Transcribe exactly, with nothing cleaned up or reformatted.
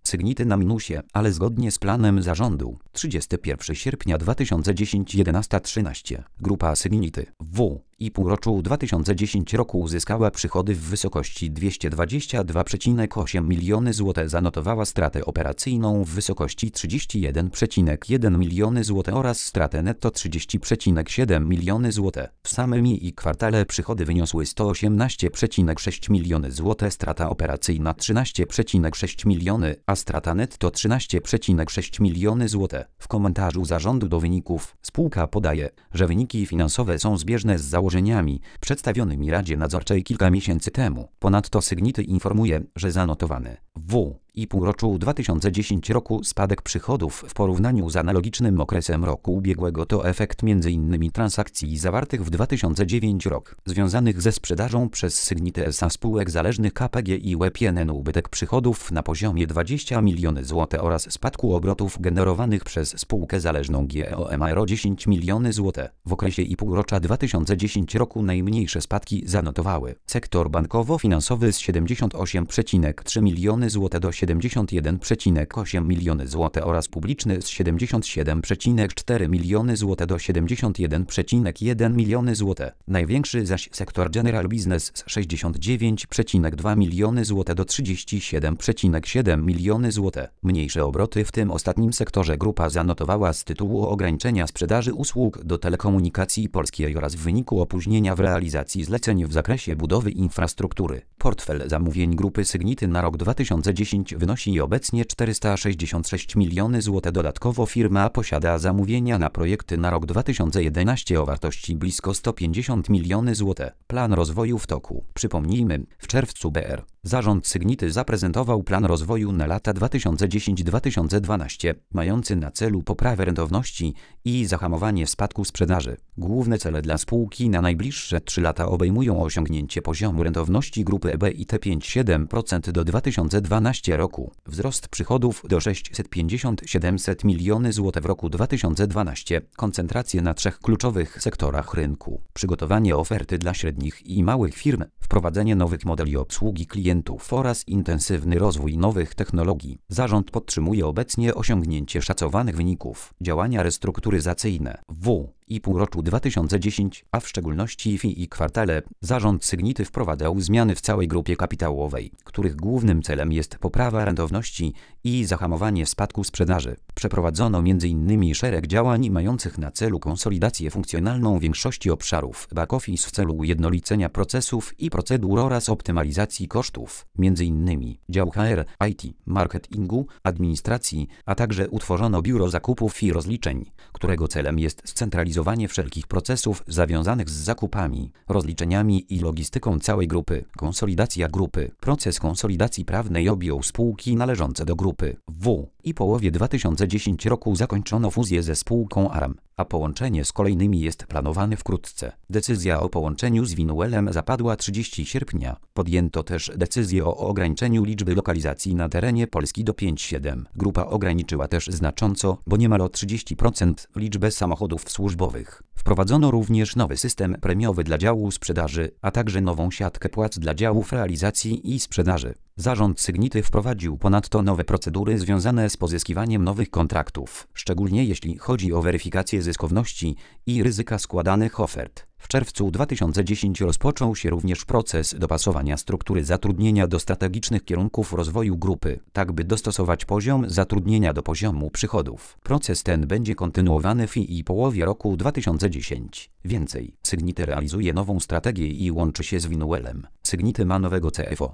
Sygnity na minusie, ale zgodnie z planem zarządu. trzydziestego pierwszego sierpnia dwa tysiące dziesiątego jedenasta trzynaście. Grupa Sygnity W i półroczu dwa tysiące dziesiątego roku uzyskała przychody w wysokości dwieście dwadzieścia dwa przecinek osiem miliony złotych, zanotowała stratę operacyjną w wysokości trzydzieści jeden przecinek jeden miliony złotych oraz stratę netto trzydzieści przecinek siedem miliony złotych. W samym i kwartale przychody wyniosły sto osiemnaście przecinek sześć miliony złotych, strata operacyjna trzynaście przecinek sześć miliony, a strata netto trzynaście przecinek sześć miliony złotych. W komentarzu zarządu do wyników spółka podaje, że wyniki finansowe są zbieżne z założeniami przedstawionymi Radzie Nadzorczej kilka miesięcy temu. Ponadto Sygnity informuje, że zanotowany W i półroczu dwa tysiące dziesiątego roku spadek przychodów w porównaniu z analogicznym okresem roku ubiegłego to efekt między innymi transakcji zawartych w dwa tysiące dziewiątym roku, związanych ze sprzedażą przez Sygnity S A spółek zależnych K P G i Łeb N N. Ubytek przychodów na poziomie dwadzieścia milionów złotych oraz spadku obrotów generowanych przez spółkę zależną G O M Aero dziesięć milionów złotych. W okresie i półrocza dwa tysiące dziesiątego roku najmniejsze spadki zanotowały sektor bankowo-finansowy z siedemdziesiąt osiem przecinek trzy miliony złotych do siedemdziesiąt jeden przecinek osiem miliony złotych oraz publiczny z siedemdziesiąt siedem przecinek cztery miliony złotych do siedemdziesiąt jeden przecinek jeden miliony złotych. Największy zaś sektor General Business z sześćdziesiąt dziewięć przecinek dwa miliony złotych do trzydzieści siedem przecinek siedem miliony złotych. Mniejsze obroty w tym ostatnim sektorze grupa zanotowała z tytułu ograniczenia sprzedaży usług do telekomunikacji polskiej oraz w wyniku opóźnienia w realizacji zleceń w zakresie budowy infrastruktury. Portfel zamówień grupy Sygnity na rok dwa tysiące dziesiąty wynosi obecnie czterysta sześćdziesiąt sześć milionów złotych. Dodatkowo firma posiada zamówienia na projekty na rok dwa tysiące jedenasty o wartości blisko sto pięćdziesiąt milionów złotych. Plan rozwoju w toku. Przypomnijmy, w czerwcu B R zarząd Sygnity zaprezentował plan rozwoju na lata dwa tysiące dziesiąty do dwa tysiące dwunastego, mający na celu poprawę rentowności i zahamowanie spadku sprzedaży. Główne cele dla spółki na najbliższe trzy lata obejmują osiągnięcie poziomu rentowności grupy E B I T pięć przecinek siedem procent do dwa tysiące dwunastego roku, wzrost przychodów do sześćset pięćdziesiąt do siedemset milionów złotych w roku dwa tysiące dwunastym, koncentrację na trzech kluczowych sektorach rynku, przygotowanie oferty dla średnich i małych firm, wprowadzenie nowych modeli obsługi klientów oraz intensywny rozwój nowych technologii. Zarząd podtrzymuje obecnie osiągnięcie szacowanych wyników. Działania restrukturyzacyjne W i półroczu dwa tysiące dziesiątego, a w szczególności w i kwartale, zarząd Sygnity wprowadzał zmiany w całej grupie kapitałowej, których głównym celem jest poprawa rentowności i zahamowanie spadku sprzedaży. Przeprowadzono między innymi szereg działań mających na celu konsolidację funkcjonalną większości obszarów back-office w celu ujednolicenia procesów i procedur oraz optymalizacji kosztów, między innymi dział H R, I T, marketingu, administracji, a także utworzono biuro zakupów i rozliczeń, którego celem jest scentralizowanie wszelkich procesów związanych z zakupami, rozliczeniami i logistyką całej grupy. Konsolidacja grupy. Proces konsolidacji prawnej objął spółki należące do grupy W i połowie dwa tysiące dziesiątego roku zakończono fuzję ze spółką A R M, a połączenie z kolejnymi jest planowane wkrótce. Decyzja o połączeniu z Winuelem zapadła trzydziestego sierpnia. Podjęto też decyzję o ograniczeniu liczby lokalizacji na terenie Polski do pięć siedem. Grupa ograniczyła też znacząco, bo niemal o trzydzieści procent, liczbę samochodów służbowych. Wprowadzono również nowy system premiowy dla działu sprzedaży, a także nową siatkę płac dla działów realizacji i sprzedaży. Zarząd Sygnity wprowadził ponadto nowe procedury związane z pozyskiwaniem nowych kontraktów, szczególnie jeśli chodzi o weryfikację zyskowności i ryzyka składanych ofert. W czerwcu dwa tysiące dziesiątego rozpoczął się również proces dopasowania struktury zatrudnienia do strategicznych kierunków rozwoju grupy, tak by dostosować poziom zatrudnienia do poziomu przychodów. Proces ten będzie kontynuowany w i połowie roku dwa tysiące dziesiątego. Więcej, Sygnity realizuje nową strategię i łączy się z Winuelem. Sygnity ma nowego C F O.